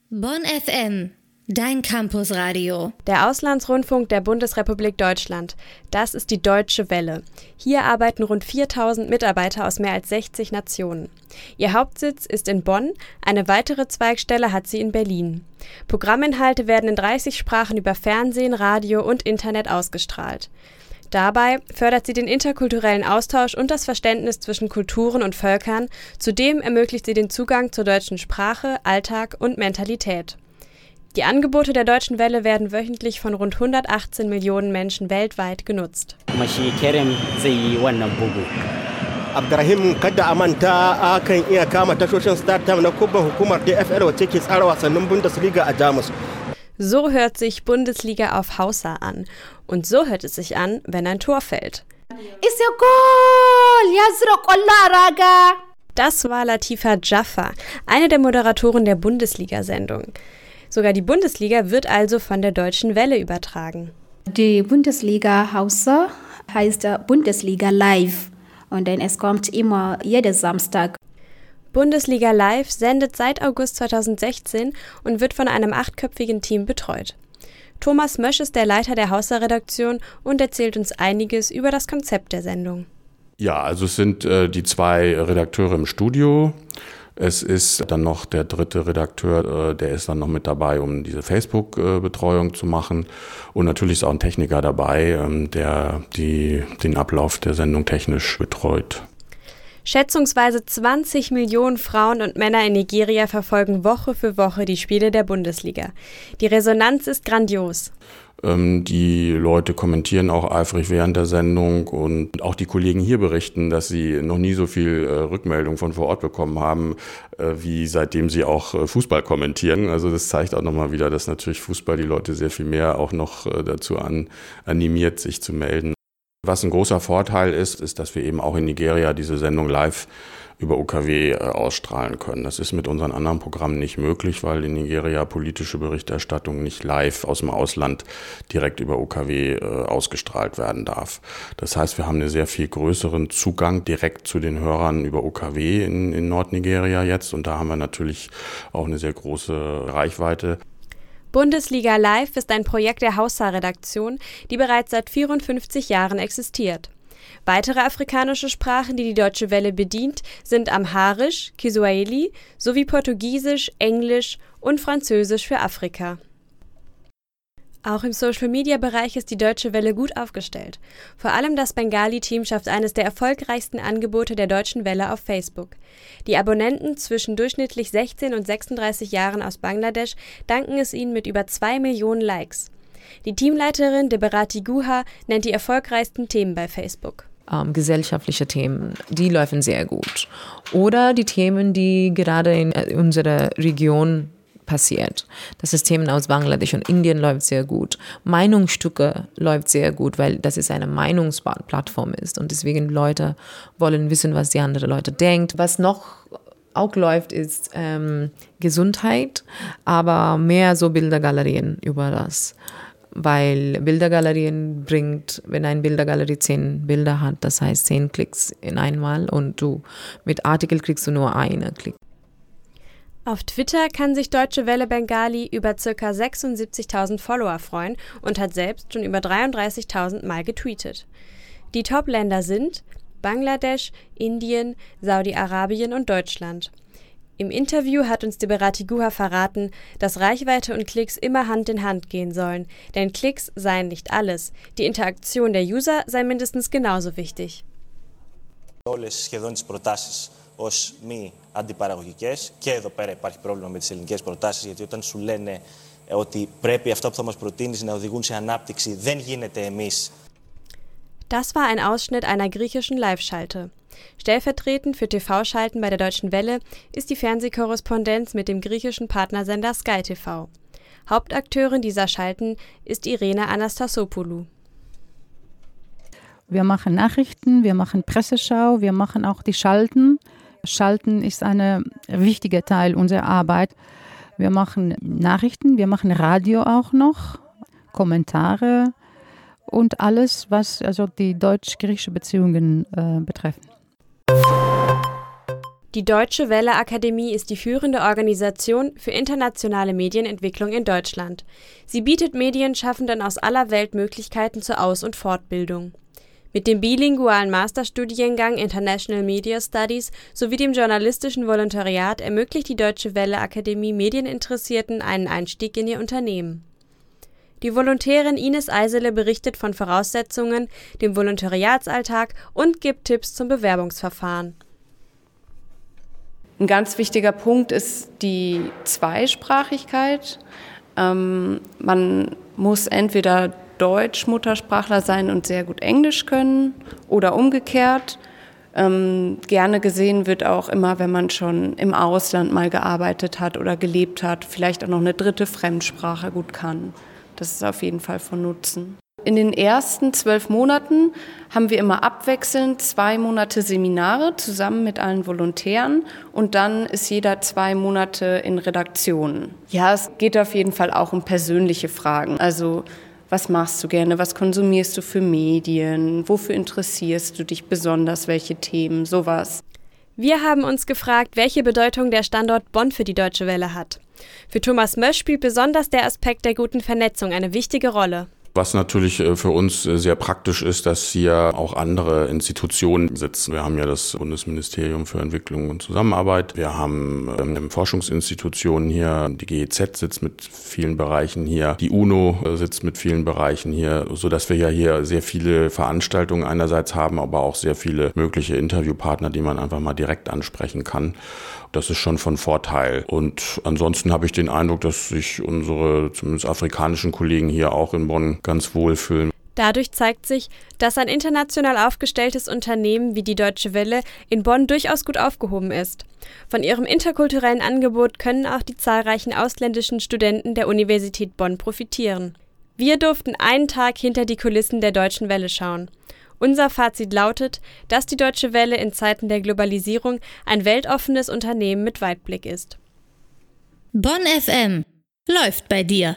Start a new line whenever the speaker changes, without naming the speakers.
Bonn FM, dein Campusradio.
Der Auslandsrundfunk der Bundesrepublik Deutschland. Das ist die Deutsche Welle. Hier arbeiten rund 4000 Mitarbeiter aus mehr als 60 Nationen. Ihr Hauptsitz ist in Bonn, eine weitere Zweigstelle hat sie in Berlin. Programminhalte werden in 30 Sprachen über Fernsehen, Radio und Internet ausgestrahlt. Dabei fördert sie den interkulturellen Austausch und das Verständnis zwischen Kulturen und Völkern. Zudem ermöglicht sie den Zugang zur deutschen Sprache, Alltag und Mentalität. Die Angebote der Deutschen Welle werden wöchentlich von rund 118 Millionen Menschen weltweit genutzt.
Abdurrahim kada a manta akan iya kama tashoshin Startime na kubban hukumar DFL wacce ke tsara wasannin Bundesliga a Jamus.
So hört sich Bundesliga auf Hausa an. Und so hört es sich an, wenn ein Tor fällt. Das war Latifa Jaffer, eine der Moderatoren der Bundesliga-Sendung. Sogar die Bundesliga wird also von der Deutschen Welle übertragen.
Die Bundesliga Hausa heißt Bundesliga Live und dann es kommt immer jeden Samstag.
Bundesliga Live sendet seit August 2016 und wird von einem 8-köpfigen Team betreut. Thomas Mösch ist der Leiter der Hausa-Redaktion und erzählt uns einiges über das Konzept der Sendung.
Ja, also es sind die 2 Redakteure im Studio. Es ist dann noch der 3. Redakteur, der ist dann noch mit dabei, um diese Facebook-Betreuung zu machen. Und natürlich ist auch ein Techniker dabei, der den Ablauf der Sendung technisch betreut.
Schätzungsweise 20 Millionen Frauen und Männer in Nigeria verfolgen Woche für Woche die Spiele der Bundesliga. Die Resonanz ist grandios.
Die Leute kommentieren auch eifrig während der Sendung und auch die Kollegen hier berichten, dass sie noch nie so viel Rückmeldung von vor Ort bekommen haben, wie seitdem sie auch Fußball kommentieren. Also das zeigt auch nochmal wieder, dass natürlich Fußball die Leute sehr viel mehr auch noch dazu animiert, sich zu melden. Was ein großer Vorteil ist, dass wir eben auch in Nigeria diese Sendung live über UKW ausstrahlen können. Das ist mit unseren anderen Programmen nicht möglich, weil in Nigeria politische Berichterstattung nicht live aus dem Ausland direkt über UKW ausgestrahlt werden darf. Das heißt, wir haben einen sehr viel größeren Zugang direkt zu den Hörern über UKW in Nordnigeria jetzt und da haben wir natürlich auch eine sehr große Reichweite.
Bundesliga Live ist ein Projekt der Hausa-Redaktion, die bereits seit 54 Jahren existiert. Weitere afrikanische Sprachen, die die Deutsche Welle bedient, sind Amharisch, Kiswahili sowie Portugiesisch, Englisch und Französisch für Afrika. Auch im Social-Media-Bereich ist die Deutsche Welle gut aufgestellt. Vor allem das Bengali-Team schafft eines der erfolgreichsten Angebote der Deutschen Welle auf Facebook. Die Abonnenten zwischen durchschnittlich 16 und 36 Jahren aus Bangladesch danken es ihnen mit über 2 Millionen Likes. Die Teamleiterin Debarati Guha nennt die erfolgreichsten Themen bei Facebook.
Gesellschaftliche Themen, die laufen sehr gut. Oder die Themen, die gerade in unserer Region passiert. Das ist Themen aus Bangladesch und Indien läuft sehr gut. Meinungsstücke läuft sehr gut, weil das ist eine Meinungsplattform ist und deswegen Leute wollen wissen, was die andere Leute denkt. Was noch auch läuft, ist Gesundheit, aber mehr so Bildergalerien über das. Weil Bildergalerien bringt, wenn eine Bildergalerie 10 Bilder hat, das heißt 10 Klicks in einmal und du mit Artikel kriegst du nur einen Klick.
Auf Twitter kann sich Deutsche Welle Bengali über ca. 76.000 Follower freuen und hat selbst schon über 33.000 Mal getweetet. Die Top-Länder sind Bangladesch, Indien, Saudi-Arabien und Deutschland. Im Interview hat uns Debarati Guha verraten, dass Reichweite und Klicks immer Hand in Hand gehen sollen, denn Klicks seien nicht alles. Die Interaktion der User sei mindestens genauso wichtig.
Ως μη αντιπαραγωγικές και εδώ πέρα υπάρχει πρόβλημα με τις ελληνικές προτάσεις γιατί όταν σου λένε ότι πρέπει αυτό που θα μας προτείνεις να οδηγούν σε ανάπτυξη δεν γίνεται εμείς.
Das war ein Ausschnitt einer griechischen Live-Schalte. Stellvertretend für TV-Schalten bei der Deutschen Welle ist die Fernsehkorrespondenz mit dem griechischen Partnersender Sky TV. Hauptakteurin dieser Schalten ist Irene Anastasopoulou.
Wir machen Nachrichten, wir machen Presseschau, wir machen auch die Schalten. Schalten ist ein wichtiger Teil unserer Arbeit. Wir machen Nachrichten, wir machen Radio auch noch, Kommentare und alles, was also die deutsch-griechische Beziehungen betreffen.
Die Deutsche Welle Akademie ist die führende Organisation für internationale Medienentwicklung in Deutschland. Sie bietet Medienschaffenden aus aller Welt Möglichkeiten zur Aus- und Fortbildung. Mit dem bilingualen Masterstudiengang International Media Studies sowie dem journalistischen Volontariat ermöglicht die Deutsche Welle Akademie Medieninteressierten einen Einstieg in ihr Unternehmen. Die Volontärin Ines Eisele berichtet von Voraussetzungen, dem Volontariatsalltag und gibt Tipps zum Bewerbungsverfahren.
Ein ganz wichtiger Punkt ist die Zweisprachigkeit. Man muss entweder Deutsch-Muttersprachler sein und sehr gut Englisch können oder umgekehrt. Gerne gesehen wird auch immer, wenn man schon im Ausland mal gearbeitet hat oder gelebt hat, vielleicht auch noch eine dritte Fremdsprache gut kann. Das ist auf jeden Fall von Nutzen. In den ersten 12 Monaten haben wir immer abwechselnd 2 Monate Seminare zusammen mit allen Volontären und dann ist jeder 2 Monate in Redaktion. Ja, es geht auf jeden Fall auch um persönliche Fragen. Also was machst du gerne, was konsumierst du für Medien, wofür interessierst du dich besonders, welche Themen, sowas.
Wir haben uns gefragt, welche Bedeutung der Standort Bonn für die Deutsche Welle hat. Für Thomas Mösch spielt besonders der Aspekt der guten Vernetzung eine wichtige Rolle.
Was natürlich für uns sehr praktisch ist, dass hier auch andere Institutionen sitzen. Wir haben ja das Bundesministerium für Entwicklung und Zusammenarbeit. Wir haben Forschungsinstitutionen hier. Die GEZ sitzt mit vielen Bereichen hier. Die UNO sitzt mit vielen Bereichen hier, sodass wir ja hier sehr viele Veranstaltungen einerseits haben, aber auch sehr viele mögliche Interviewpartner, die man einfach mal direkt ansprechen kann. Das ist schon von Vorteil. Und ansonsten habe ich den Eindruck, dass sich unsere zumindest afrikanischen Kollegen hier auch in Bonn ganz wohl fühlen.
Dadurch zeigt sich, dass ein international aufgestelltes Unternehmen wie die Deutsche Welle in Bonn durchaus gut aufgehoben ist. Von ihrem interkulturellen Angebot können auch die zahlreichen ausländischen Studenten der Universität Bonn profitieren. Wir durften einen Tag hinter die Kulissen der Deutschen Welle schauen. Unser Fazit lautet, dass die Deutsche Welle in Zeiten der Globalisierung ein weltoffenes Unternehmen mit Weitblick ist.
Bonn FM läuft bei dir.